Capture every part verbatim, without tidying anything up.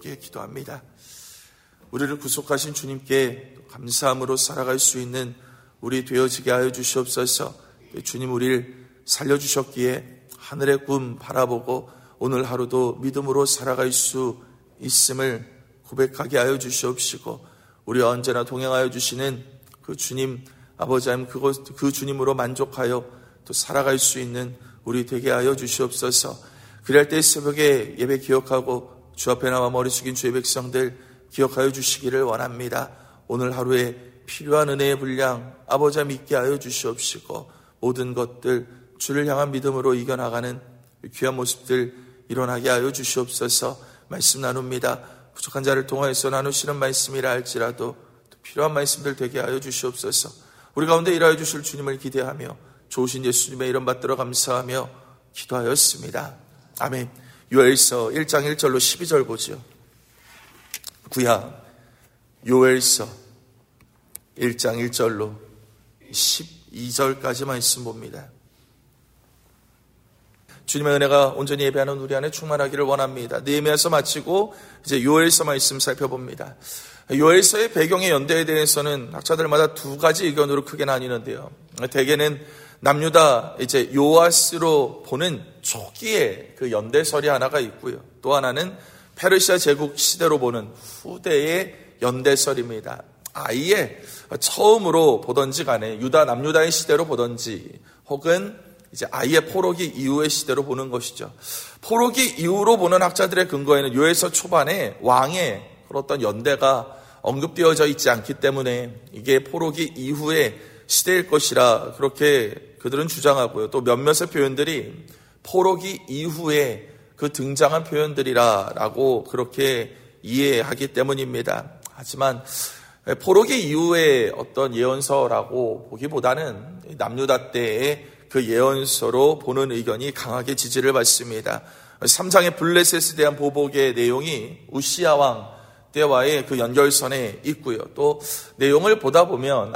어렵게 기도합니다. 우리를 구속하신 주님께 감사함으로 살아갈 수 있는 우리 되어지게 하여 주시옵소서. 주님 우리를 살려주셨기에 하늘의 꿈 바라보고 오늘 하루도 믿음으로 살아갈 수 있음을 고백하게 하여 주시옵시고, 우리와 언제나 동행하여 주시는 그 주님 아버지 하나님, 그것, 그 주님으로 만족하여 또 살아갈 수 있는 우리 되게 하여 주시옵소서. 그럴 때 새벽에 예배 기억하고 주 앞에 나와 머리 숙인 주의 백성들 기억하여 주시기를 원합니다. 오늘 하루에 필요한 은혜의 분량 아버지 하나님 있게 하여 주시옵시고, 모든 것들 주를 향한 믿음으로 이겨나가는 귀한 모습들 일어나게 하여 주시옵소서. 말씀 나눕니다. 부족한 자를 통하여서 나누시는 말씀이라 할지라도 또 필요한 말씀들 되게 하여 주시옵소서. 우리 가운데 일하여 주실 주님을 기대하며 좋으신 예수님의 이름 받들어 감사하며 기도하였습니다. 아멘. 요엘서 일 장 일 절로 십이 절 보죠. 구약 요엘서 일 장 일 절로 십이 절까지 말씀 봅니다. 주님의 은혜가 온전히 예배하는 우리 안에 충만하기를 원합니다. 느헤미야서 마치고 이제 요엘서 말씀 살펴봅니다. 요엘서의 배경의 연대에 대해서는 학자들마다 두 가지 의견으로 크게 나뉘는데요. 대개는 남유다 이제 요아스로 보는 초기의 그 연대설이 하나가 있고요. 또 하나는 페르시아 제국 시대로 보는 후대의 연대설입니다. 아예 처음으로 보던지 간에 유다 남유다의 시대로 보던지 혹은 이제 아예 포로기 이후의 시대로 보는 것이죠. 포로기 이후로 보는 학자들의 근거에는 요엘서 초반에 왕의 어떤 연대가 언급되어져 있지 않기 때문에 이게 포로기 이후의 시대일 것이라 그렇게 그들은 주장하고요. 또 몇몇의 표현들이 포로기 이후에 그 등장한 표현들이라라고 그렇게 이해하기 때문입니다. 하지만 포로기 이후의 어떤 예언서라고 보기보다는 남유다 때의 그 예언서로 보는 의견이 강하게 지지를 받습니다. 삼 장의 블레셋에 대한 보복의 내용이 우시야 왕 때와의 그 연결선에 있고요. 또 내용을 보다 보면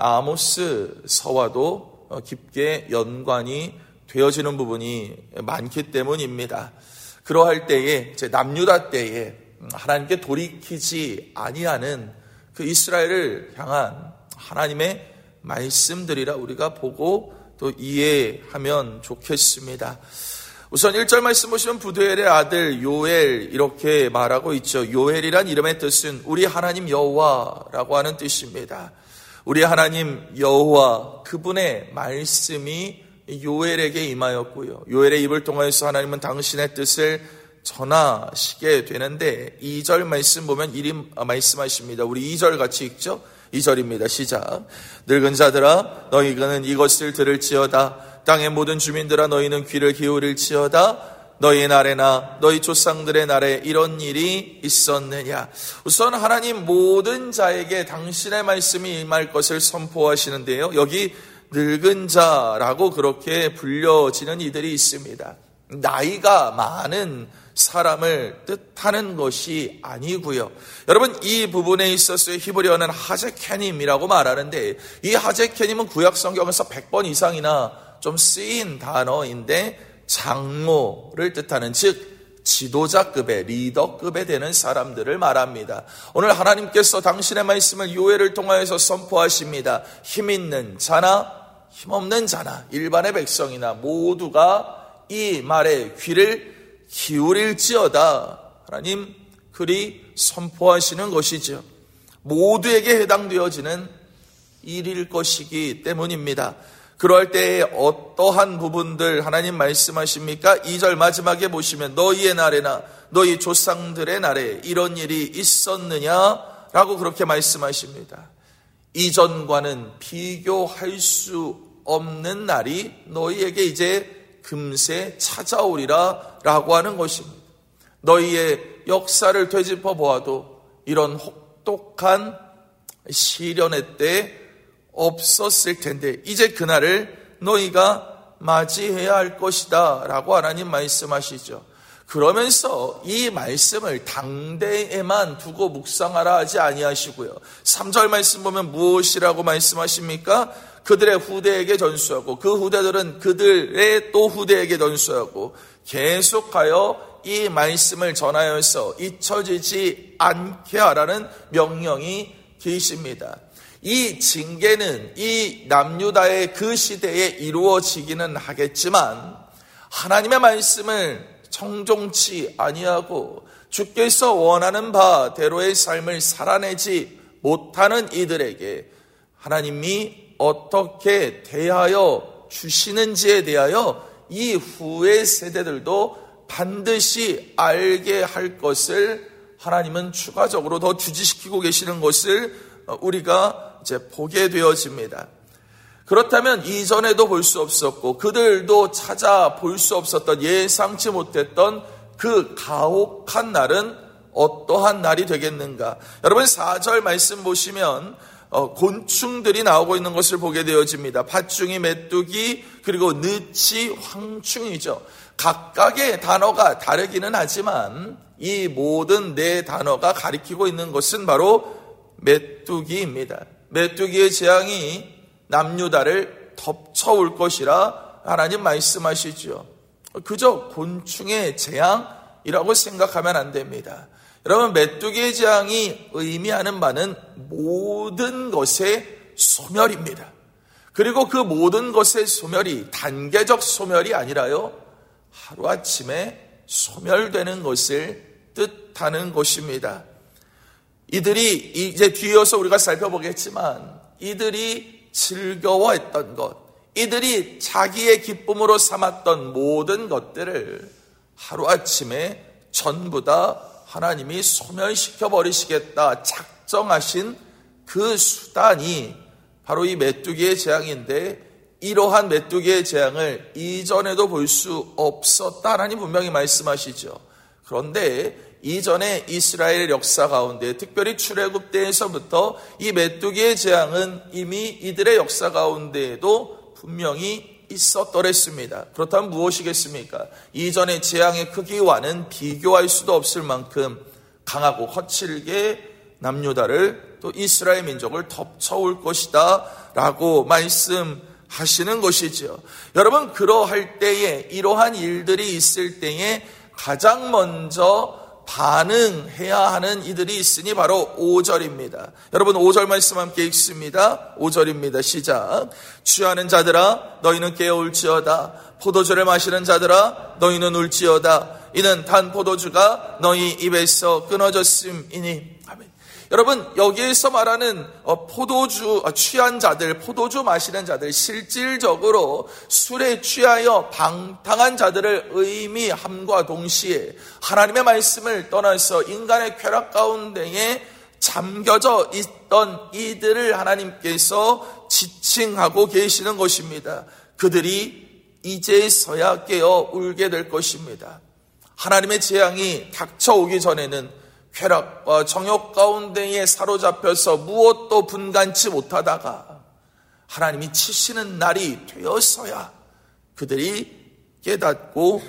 아모스서와도 깊게 연관이 되어지는 부분이 많기 때문입니다. 그러할 때에 이제 남유다 때에 하나님께 돌이키지 아니하는 그 이스라엘을 향한 하나님의 말씀들이라 우리가 보고 또 이해하면 좋겠습니다. 우선 일 절 말씀 보시면 부두엘의 아들 요엘 이렇게 말하고 있죠. 요엘이란 이름의 뜻은 우리 하나님 여호와라고 하는 뜻입니다. 우리 하나님 여호와 그분의 말씀이 요엘에게 임하였고요. 요엘의 입을 통해서 하나님은 당신의 뜻을 전하시게 되는데 이 절 말씀 보면 이리 말씀하십니다. 우리 이 절 같이 읽죠. 이 절입니다. 시작. 늙은 자들아 너희는 이것을 들을지어다. 땅의 모든 주민들아 너희는 귀를 기울일지어다. 너희 날에나 너희 조상들의 날에 이런 일이 있었느냐. 우선 하나님 모든 자에게 당신의 말씀이 임할 것을 선포하시는데요. 여기 늙은 자라고 그렇게 불려지는 이들이 있습니다. 나이가 많은 사람을 뜻하는 것이 아니고요. 여러분 이 부분에 있어서 히브리어는 하제케님이라고 말하는데 이 하제케님은 구약 성경에서 백 번 이상이나 좀 쓰인 단어인데 장로를 뜻하는 즉 지도자급의 리더급에 되는 사람들을 말합니다. 오늘 하나님께서 당신의 말씀을 요엘을 통하여서 선포하십니다. 힘 있는 자나 힘없는 자나 일반의 백성이나 모두가 이 말에 귀를 기울일지어다. 하나님 그리 선포하시는 것이죠. 모두에게 해당되어지는 일일 것이기 때문입니다. 그럴 때에 어떠한 부분들 하나님 말씀하십니까? 이 절 마지막에 보시면 너희의 날에나 너희 조상들의 날에 이런 일이 있었느냐라고 그렇게 말씀하십니다. 이전과는 비교할 수 없는 날이 너희에게 이제 금세 찾아오리라 라고 하는 것입니다. 너희의 역사를 되짚어 보아도 이런 혹독한 시련의 때 없었을 텐데 이제 그날을 너희가 맞이해야 할 것이다 라고 하나님 말씀하시죠. 그러면서 이 말씀을 당대에만 두고 묵상하라 하지 아니하시고요. 삼 절 말씀 보면 무엇이라고 말씀하십니까? 그들의 후대에게 전수하고 그 후대들은 그들의 또 후대에게 전수하고 계속하여 이 말씀을 전하여서 잊혀지지 않게 하라는 명령이 계십니다. 이 징계는 이 남유다의 그 시대에 이루어지기는 하겠지만 하나님의 말씀을 청종치 아니하고 주께서 원하는 바대로의 삶을 살아내지 못하는 이들에게 하나님이 어떻게 대하여 주시는지에 대하여 이 후의 세대들도 반드시 알게 할 것을 하나님은 추가적으로 더 주지시키고 계시는 것을 우리가 이제 보게 되어집니다. 그렇다면 이전에도 볼 수 없었고 그들도 찾아볼 수 없었던 예상치 못했던 그 가혹한 날은 어떠한 날이 되겠는가? 여러분 사 절 말씀 보시면 어, 곤충들이 나오고 있는 것을 보게 되어집니다. 팥중이, 메뚜기, 그리고 느치, 황충이죠. 각각의 단어가 다르기는 하지만 이 모든 네 단어가 가리키고 있는 것은 바로 메뚜기입니다. 메뚜기의 재앙이 남유다를 덮쳐올 것이라 하나님 말씀하시죠. 그저 곤충의 재앙이라고 생각하면 안 됩니다. 여러분 메뚜기의 재앙이 의미하는 바는 모든 것의 소멸입니다. 그리고 그 모든 것의 소멸이 단계적 소멸이 아니라요 하루아침에 소멸되는 것을 뜻하는 것입니다. 이들이 이제 뒤이어서 우리가 살펴보겠지만 이들이 즐거워했던 것, 이들이 자기의 기쁨으로 삼았던 모든 것들을 하루아침에 전부 다 하나님이 소멸시켜 버리시겠다 작정하신 그 수단이 바로 이 메뚜기의 재앙인데 이러한 메뚜기의 재앙을 이전에도 볼 수 없었다 하나님 분명히 말씀하시죠. 그런데 이전에 이스라엘 역사 가운데 특별히 출애굽 때에서부터 이 메뚜기의 재앙은 이미 이들의 역사 가운데에도 분명히 있었더랬습니다. 그렇다면 무엇이겠습니까? 이전의 재앙의 크기와는 비교할 수도 없을 만큼 강하고 거칠게 남유다를 또 이스라엘 민족을 덮쳐올 것이다 라고 말씀하시는 것이죠. 여러분 그러할 때에 이러한 일들이 있을 때에 가장 먼저 반응해야 하는 이들이 있으니 바로 오 절입니다. 여러분 오 절 말씀 함께 읽습니다. 오 절입니다. 시작. 취하는 자들아 너희는 깨어올지어다. 포도주를 마시는 자들아 너희는 울지어다. 이는 단 포도주가 너희 입에서 끊어졌음이니. 아멘. 여러분 여기에서 말하는 포도주 취한 자들, 포도주 마시는 자들, 실질적으로 술에 취하여 방탕한 자들을 의미함과 동시에 하나님의 말씀을 떠나서 인간의 쾌락 가운데에 잠겨져 있던 이들을 하나님께서 지칭하고 계시는 것입니다. 그들이 이제서야 깨어 울게 될 것입니다. 하나님의 재앙이 닥쳐오기 전에는 쾌락과 정욕 가운데에 사로잡혀서 무엇도 분간치 못하다가 하나님이 치시는 날이 되었어야 그들이 깨닫고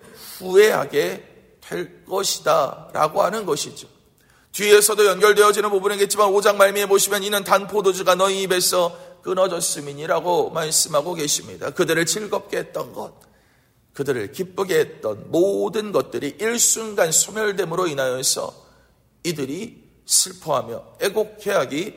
후회하게 될 것이다 라고 하는 것이죠. 뒤에서도 연결되어지는 부분이겠지만 오 장 말미에 보시면 이는 단 포도주가 너희 입에서 끊어졌음이니라고 말씀하고 계십니다. 그들을 즐겁게 했던 것, 그들을 기쁘게 했던 모든 것들이 일순간 소멸됨으로 인하여서 이들이 슬퍼하며 애곡해하기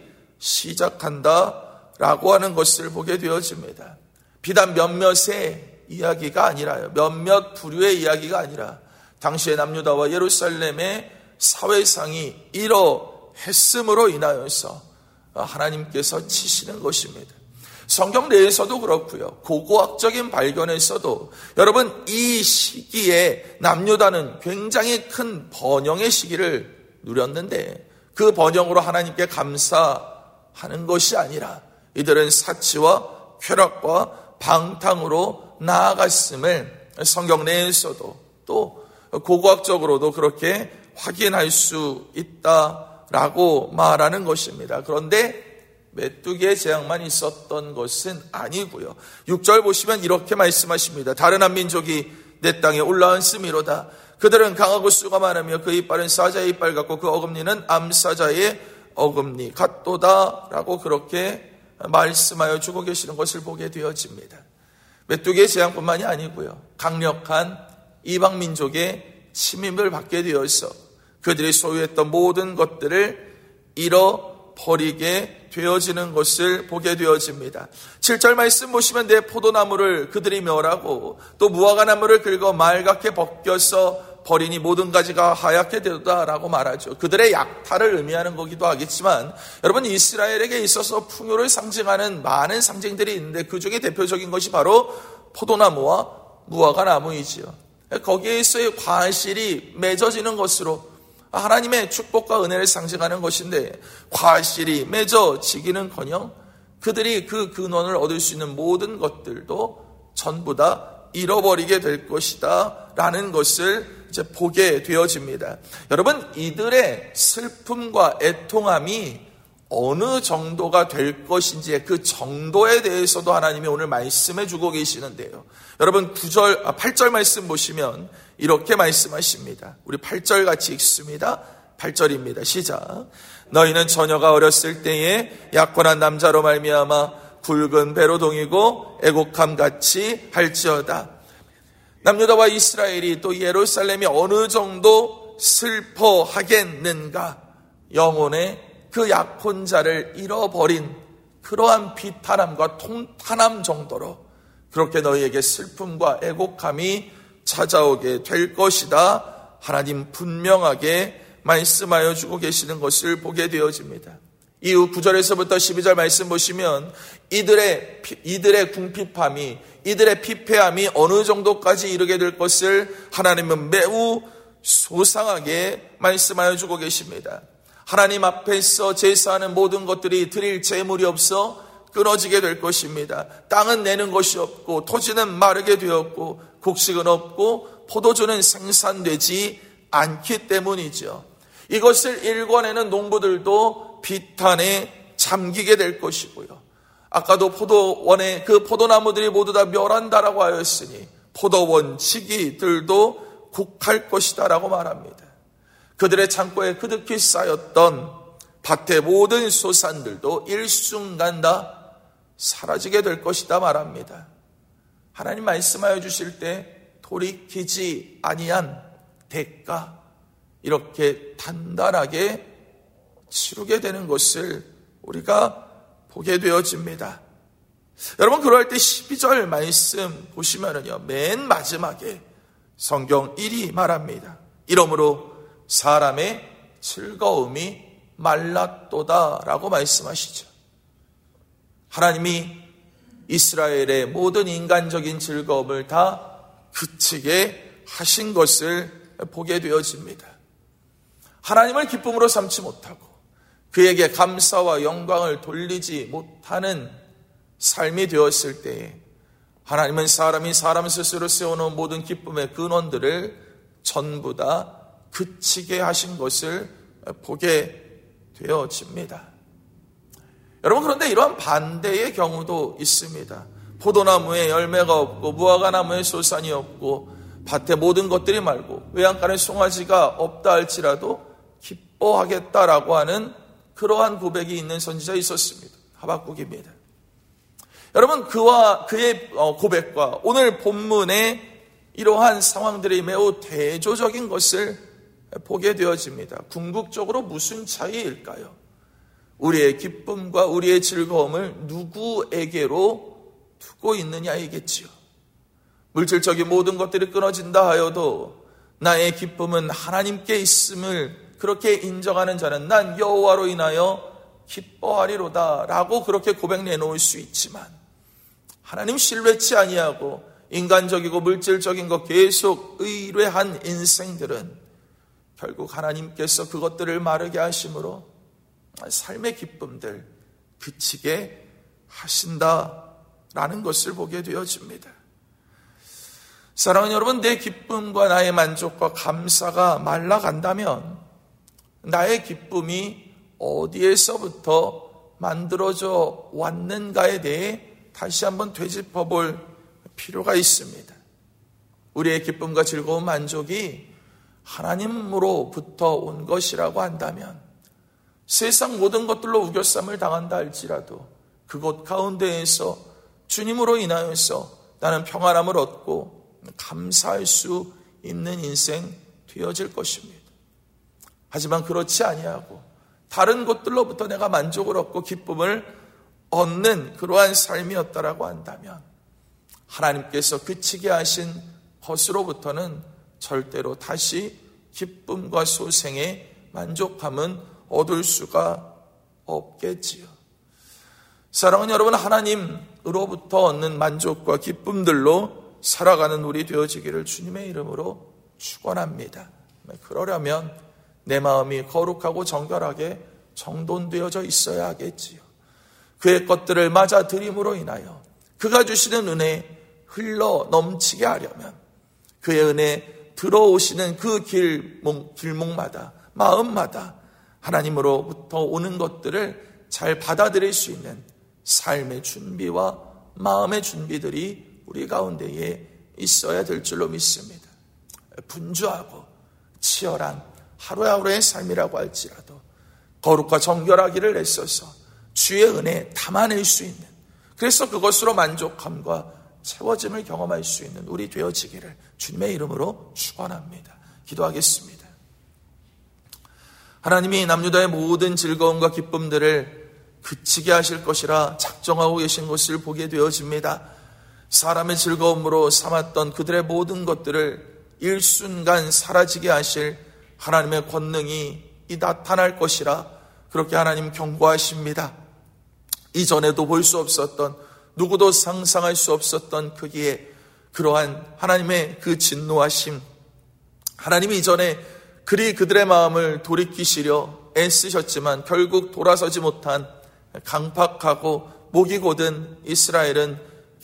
시작한다라고 하는 것을 보게 되어집니다. 비단 몇몇의 이야기가 아니라요. 몇몇 부류의 이야기가 아니라 당시의 남유다와 예루살렘의 사회상이 이러했음으로 인하여서 하나님께서 치시는 것입니다. 성경 내에서도 그렇고요. 고고학적인 발견에서도 여러분 이 시기에 남유다는 굉장히 큰 번영의 시기를 누렸는데 그 번영으로 하나님께 감사하는 것이 아니라 이들은 사치와 쾌락과 방탕으로 나아갔음을 성경 내에서도 또 고고학적으로도 그렇게 확인할 수 있다라고 말하는 것입니다. 그런데 메뚜기의 재앙만 있었던 것은 아니고요. 육 절 보시면 이렇게 말씀하십니다. 다른 한 민족이 내 땅에 올라왔음이로다. 그들은 강하고 수가 많으며 그 이빨은 사자의 이빨 같고 그 어금니는 암사자의 어금니 같도다 라고 그렇게 말씀하여 주고 계시는 것을 보게 되어집니다. 메뚜기의 재앙뿐만이 아니고요. 강력한 이방민족의 침입을 받게 되어서 그들이 소유했던 모든 것들을 잃어버리게 되어지는 것을 보게 되어집니다. 칠 절 말씀 보시면 내 포도나무를 그들이 멸하고 또 무화과나무를 긁어 말갛게 벗겨서 버리니 모든 가지가 하얗게 되었다라고 말하죠. 그들의 약탈을 의미하는 거기도 하겠지만 여러분, 이스라엘에게 있어서 풍요를 상징하는 많은 상징들이 있는데 그 중에 대표적인 것이 바로 포도나무와 무화과나무이지요. 거기에서의 과실이 맺어지는 것으로 하나님의 축복과 은혜를 상징하는 것인데, 과실이 맺어지기는커녕 그들이 그 근원을 얻을 수 있는 모든 것들도 전부 다 잃어버리게 될 것이다 라는 것을 이제 보게 되어집니다. 여러분, 이들의 슬픔과 애통함이 어느 정도가 될 것인지의 그 정도에 대해서도 하나님이 오늘 말씀해 주고 계시는데요. 여러분, 구 절, 아, 팔 절 말씀 보시면 이렇게 말씀하십니다. 우리 팔 절 같이 읽습니다. 팔 절입니다. 시작. 너희는 처녀가 어렸을 때에 약혼한 남자로 말미암아 굵은 배로 동이고 애곡함같이 할지어다. 남유다와 이스라엘이 또 예루살렘이 어느 정도 슬퍼하겠는가. 영혼의 그 약혼자를 잃어버린 그러한 비탄함과 통탄함 정도로 그렇게 너희에게 슬픔과 애곡함이 찾아오게 될 것이다. 하나님 분명하게 말씀하여 주고 계시는 것을 보게 되어집니다. 이후 구 절에서부터 십이 절 말씀 보시면 이들의, 이들의 궁핍함이, 이들의 피폐함이 어느 정도까지 이르게 될 것을 하나님은 매우 소상하게 말씀하여 주고 계십니다. 하나님 앞에서 제사하는 모든 것들이 드릴 재물이 없어 끊어지게 될 것입니다. 땅은 내는 것이 없고 토지는 마르게 되었고 곡식은 없고 포도주는 생산되지 않기 때문이죠. 이것을 일궈내는 농부들도 비탄에 잠기게 될 것이고요. 아까도 포도원의 그 포도나무들이 모두 다 멸한다라고 하였으니 포도원 지기들도 곡할 것이다라고 말합니다. 그들의 창고에 그득히 쌓였던 밭의 모든 소산들도 일순간 다 사라지게 될 것이다 말합니다. 하나님 말씀하여 주실 때 돌이키지 아니한 대가, 이렇게 단단하게 치르게 되는 것을 우리가 보게 되어집니다. 여러분, 그럴 때 십이 절 말씀 보시면은요, 맨 마지막에 성경 일이 말합니다. 이러므로 사람의 즐거움이 말랐도다라고 말씀하시죠. 하나님이 이스라엘의 모든 인간적인 즐거움을 다 그치게 하신 것을 보게 되어집니다. 하나님을 기쁨으로 삼지 못하고 그에게 감사와 영광을 돌리지 못하는 삶이 되었을 때에 하나님은 사람이 사람 스스로 세워놓은 모든 기쁨의 근원들을 전부 다 그치게 하신 것을 보게 되어집니다. 여러분, 그런데 이러한 반대의 경우도 있습니다. 포도나무에 열매가 없고 무화과나무에 소산이 없고 밭에 모든 것들이 말고 외양간에 송아지가 없다 할지라도 기뻐하겠다라고 하는 그러한 고백이 있는 선지자 있었습니다. 하박국입니다. 여러분, 그와 그의 고백과 오늘 본문의 이러한 상황들이 매우 대조적인 것을 보게 되어집니다. 궁극적으로 무슨 차이일까요? 우리의 기쁨과 우리의 즐거움을 누구에게로 두고 있느냐이겠지요. 물질적인 모든 것들이 끊어진다 하여도 나의 기쁨은 하나님께 있음을 그렇게 인정하는 자는 난 여호와로 인하여 기뻐하리로다 라고 그렇게 고백 내놓을 수 있지만, 하나님 신뢰치 아니하고 인간적이고 물질적인 것 계속 의뢰한 인생들은 결국 하나님께서 그것들을 마르게 하심으로 삶의 기쁨들 그치게 하신다라는 것을 보게 되어집니다. 사랑하는 여러분, 내 기쁨과 나의 만족과 감사가 말라간다면 나의 기쁨이 어디에서부터 만들어져 왔는가에 대해 다시 한번 되짚어 볼 필요가 있습니다. 우리의 기쁨과 즐거운 만족이 하나님으로부터 온 것이라고 한다면 세상 모든 것들로 우겨쌈을 당한다 할지라도 그곳 가운데에서 주님으로 인하여서 나는 평안함을 얻고 감사할 수 있는 인생 되어질 것입니다. 하지만 그렇지 아니하고 다른 곳들로부터 내가 만족을 얻고 기쁨을 얻는 그러한 삶이었다라고 한다면 하나님께서 그치게 하신 것으로부터는 절대로 다시 기쁨과 소생의 만족함은 얻을 수가 없겠지요. 사랑하는 여러분, 하나님으로부터 얻는 만족과 기쁨들로 살아가는 우리 되어지기를 주님의 이름으로 축원합니다. 그러려면 내 마음이 거룩하고 정결하게 정돈되어져 있어야 하겠지요. 그의 것들을 맞아들임으로 인하여 그가 주시는 은혜 흘러 넘치게 하려면 그의 은혜 들어오시는 그 길목, 길목마다 마음마다 하나님으로부터 오는 것들을 잘 받아들일 수 있는 삶의 준비와 마음의 준비들이 우리 가운데에 있어야 될 줄로 믿습니다. 분주하고 치열한 하루하루의 삶이라고 할지라도 거룩과 정결하기를 애써서 주의 은혜에 담아낼 수 있는, 그래서 그것으로 만족함과 채워짐을 경험할 수 있는 우리 되어지기를 주님의 이름으로 축원합니다. 기도하겠습니다. 하나님이 남유다의 모든 즐거움과 기쁨들을 그치게 하실 것이라 작정하고 계신 것을 보게 되어집니다. 사람의 즐거움으로 삼았던 그들의 모든 것들을 일순간 사라지게 하실 하나님의 권능이 나타날 것이라 그렇게 하나님 경고하십니다. 이전에도 볼 수 없었던, 누구도 상상할 수 없었던 크기의 그러한 하나님의 그 진노하심, 하나님이 이전에 그리 그들의 마음을 돌이키시려 애쓰셨지만 결국 돌아서지 못한 강팍하고 목이 곧은 이스라엘은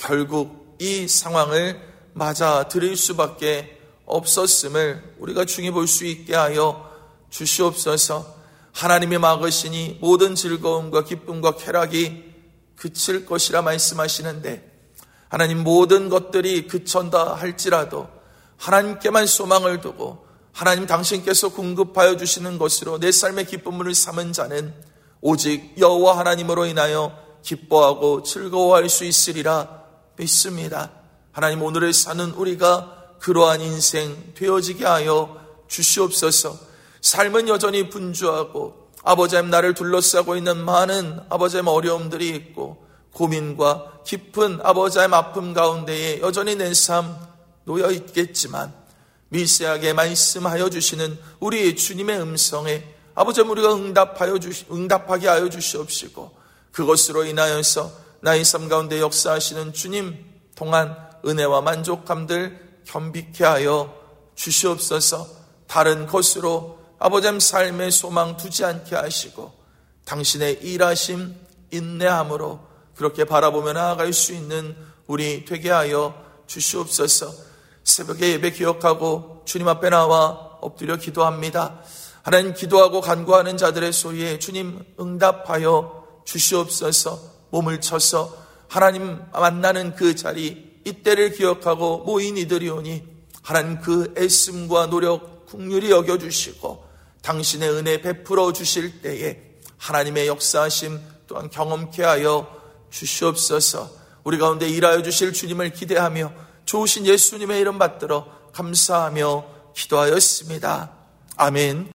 결국 이 상황을 맞아들일 수밖에 없었음을 우리가 중히 볼 수 있게 하여 주시옵소서. 하나님이 막으시니 모든 즐거움과 기쁨과 쾌락이 그칠 것이라 말씀하시는데, 하나님 모든 것들이 그천다 할지라도 하나님께만 소망을 두고 하나님 당신께서 공급하여 주시는 것으로 내 삶의 기쁨을 삼은 자는 오직 여호와 하나님으로 인하여 기뻐하고 즐거워할 수 있으리라 믿습니다. 하나님, 오늘을 사는 우리가 그러한 인생 되어지게 하여 주시옵소서. 삶은 여전히 분주하고 아버지 하나님 나를 둘러싸고 있는 많은 아버지 하나님 어려움들이 있고 고민과 깊은 아버지 하나님 아픔 가운데에 여전히 내 삶 놓여 있겠지만 미세하게 말씀하여 주시는 우리 주님의 음성에 아버지 하나님 우리가 응답하여 주시, 응답하게 하여 주시옵시고 그것으로 인하여서 나의 삶 가운데 역사하시는 주님 동안 은혜와 만족감들 겸비케 하여 주시옵소서. 다른 것으로 아버지 하나님 삶의 소망 두지 않게 하시고 당신의 일하심 인내함으로 그렇게 바라보며 나아갈 수 있는 우리 되게 하여 주시옵소서. 새벽에 예배 기억하고 주님 앞에 나와 엎드려 기도합니다. 하나님, 기도하고 간구하는 자들의 소리에 주님 응답하여 주시옵소서. 몸을 쳐서 하나님 만나는 그 자리, 이때를 기억하고 모인 이들이오니 하나님 그 애씀과 노력 긍휼히 여겨주시고 당신의 은혜 베풀어 주실 때에 하나님의 역사하심 또한 경험케 하여 주시옵소서. 우리 가운데 일하여 주실 주님을 기대하며 좋으신 예수님의 이름 받들어 감사하며 기도하였습니다. 아멘.